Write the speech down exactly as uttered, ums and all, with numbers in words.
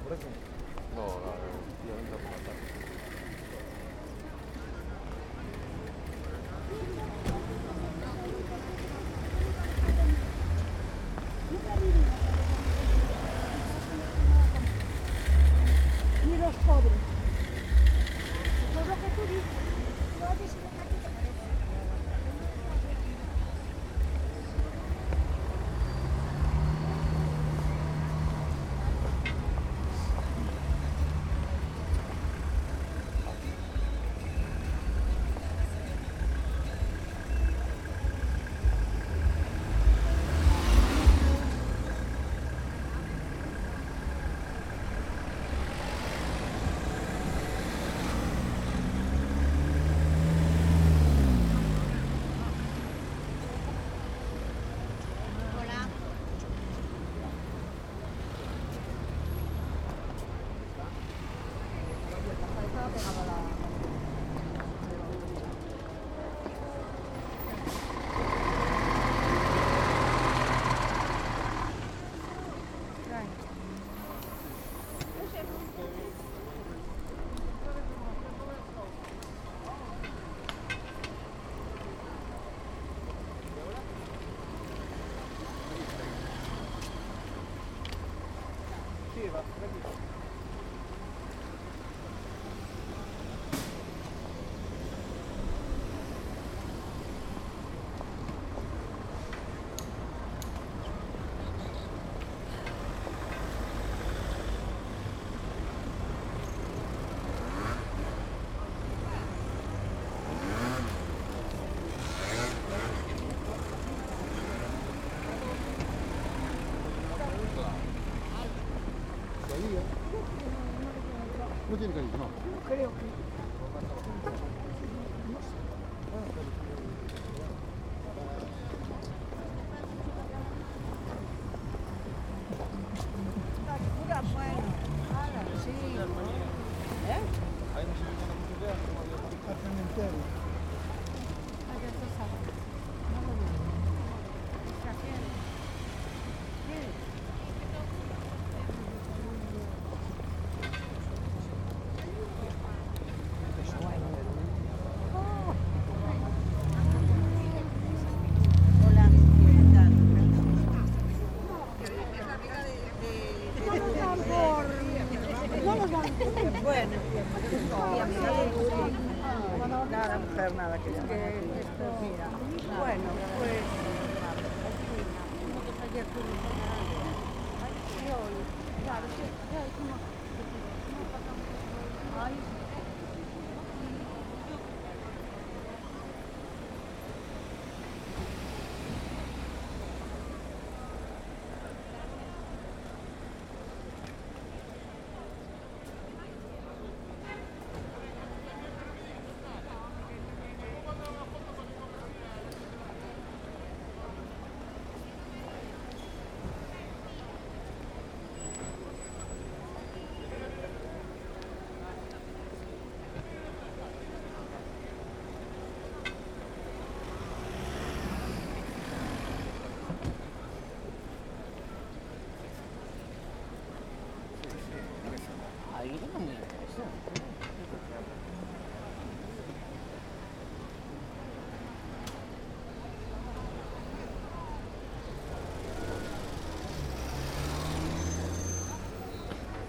No, no, no, entra por la tarde. Ni los pobres. Todo lo que tú dices, no dices lo que a ti te parece. Sí, va, tranquilo. No tiene cariño, no. Creo que. Pura bueno. Ahora sí. ¿Eh? Al cementerio. Ay, ya tú sabes. No lo digo. O sea, ¿quién? ¿Quién? Hola, ¿qué tal? No nos dan por... No nos dan por... Bueno, nada, mujer, nada, que ya mira. Bueno, pues... Ayer tuvimos y hoy, claro, sí, ya es como... Ay,